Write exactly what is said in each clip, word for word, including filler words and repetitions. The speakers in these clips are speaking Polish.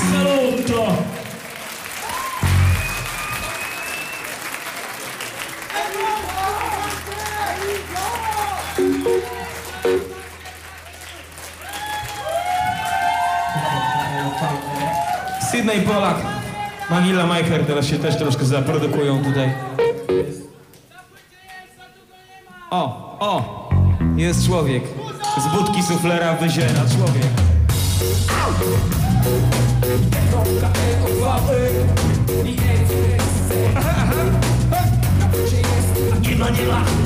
Saluto! Sydney Polak, Manila Majcher teraz się też troszkę zaprodukują tutaj. O, o, jest człowiek. Z budki suflera wyziera człowiek. Nie ma, nie ma.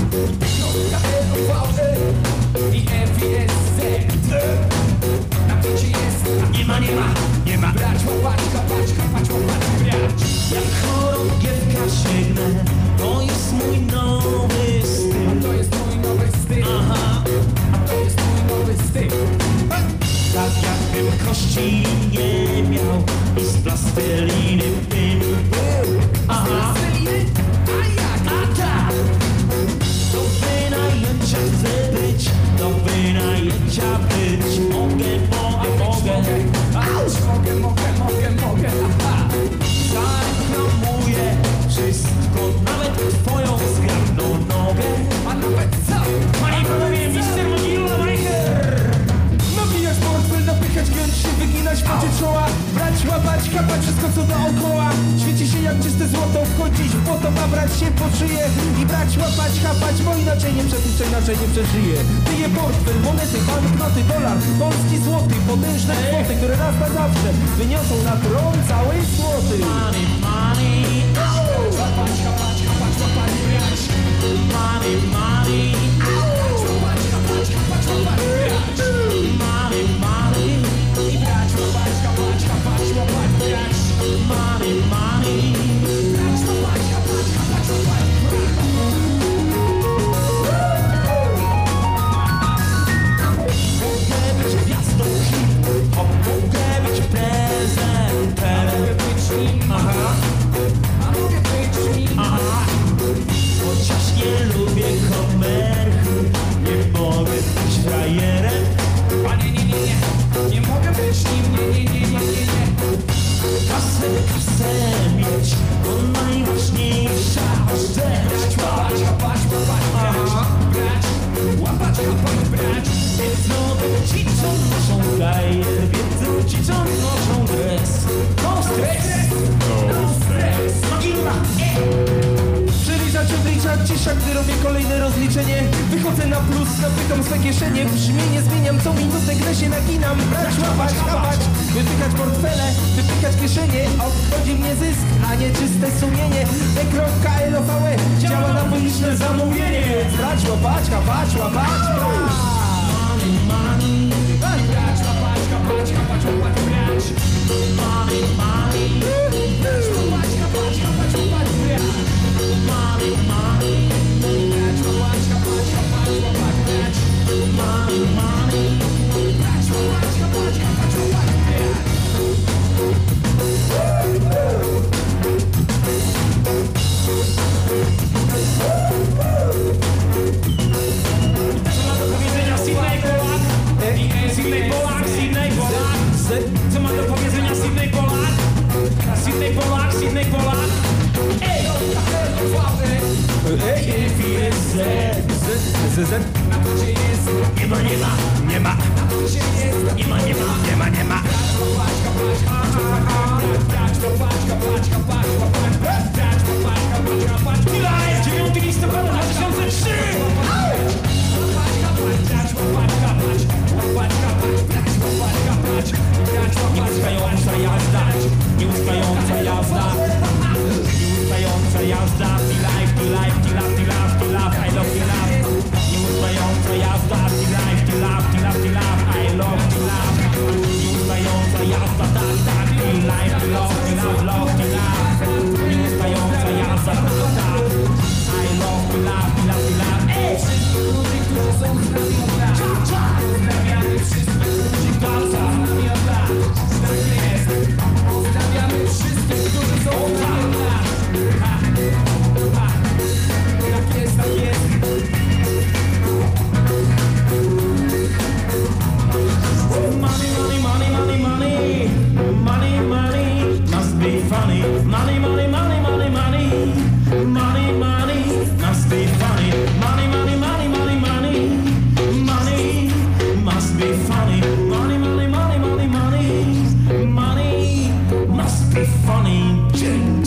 Nie ma, nie ma, nie ma. Brać, łapać, kapać, kapać, łapać, brać. Jak chorągiewka sięgnę, to jest mój nowy styl. To jest mój nowy styl. Aha, a to jest mój nowy styl. Tak jakbym kości nie miał i z plasteliny bym był. Aha, a jak? A tak. Do wynajęcia chcę być, do wynajęcia być. Mogę, mogę, mogę. Mogę, mogę, mogę, mogę. Zareklamuję wszystko, nawet twoją zgrabną nogę. A nawet co? Panie i panowie, mister Manila Majcher. Nawijać portfel, napychać, giąć się, wyginać, pocieć czoła. Brać, łapać, kapać, wszystko co dookoła. Świeci się jak czyste złoto, wchodzić w błoto, babrać się po szyję. I brać, łapać, kapać, bo inaczej nie przepuszczę, inaczej nie przeżyję. Tyje portfel, monety, banknoty, dolar, polski złoty, potężne kwoty, które raz na zawsze wyniosą na tron całej słoty. Money, money, łapać, kapać, kapać, łapać, brać. Money, money, łapać, kapać, kapać, łapać, brać. Money, money, i brać, łapać, kapać, kapać, łapać, brać. Money, money, brać, łapać, kapać, kapać, łapać, brać. Mogę być gwiazdą hip-hop, mogę być prezenterem. Mogę być nim, aha, a mogę być nim, aha. Chociaż nie lubię komerchu, nie mogę być frajerem. A nie, nie, nie, nie, nie mogę być nim, nie, nie, nie, nie, nie, nie. Kasę, kasę mieć, to najważniejsza rzecz. Łapać, łapać, łapać, brać, brać, łapać, łapać, brać. Wiedzą ci, co noszą gajer, wiedzą ci, co noszą dres. No stres, no stres, Manila, przeliczać, odliczać, cisza, gdy robię kolejne rozliczenie. Wychodzę na plus, zapytam swe kieszenie. Brzmienie zmieniam, co minutę grę się naginam. Brać, łapać, kapać, wypykać portfele, wypykać kieszenie. Obchodzi mnie zysk, a nie czyste sumienie. T.L O V E działa na publiczne zamówienie. Brać, łapać, kapać, łapać, brać. Money, money, brać, łapać, kapać, kapać, łapać, brać. Money, money, brać, łapać, kapać, kapać, łapać, brać. Money, money, brać, łapać, kapać, kapać, łapać, brać. Money, money, brać, łapać, kapać, kapać, łapać, brać. Co ma do powiedzenia Sydney Polak? Sydney Polak, Sydney Polak. Co ma do powiedzenia Sydney Polak? Sydney Polak, Sydney Polak. Ej! Ej, F I S Z. Z, Z, Z. Nie ma, nie ma, nie ma. Nie ma, nie ma, nie ma, nie ma. Chwila, jest dziewiątego listopada dwa tysiące trzeciego. Nieustająca jazda, nieustająca jazda, nieustająca jazda, ti life, ti life, ti love, ti love, ti love, I love, ti love. Nieustająca jazda, ti life, ti love, ti love, ti love, I love, ti love. Nieustająca jazda, tak, tak, ti life, ti love, ti love, love, ti love. Nieustająca jazda, tak, tak, I love, ti love, ti love, ti love. Ej! Wszystkich ludzi, którzy są z nami od lat. Pozdrawiamy wszystkich ludzi, którzy są z nami od lat. Tak jest. Pozdrawiamy wszystkich, którzy są z nami od lat. Ha, ha. Tak jest, tak jest. Money, money, money, money, money. Money, money. must be funny. Money, money, money, money, money. Money must be funny. Money, money, money, money, money. Money must be funny.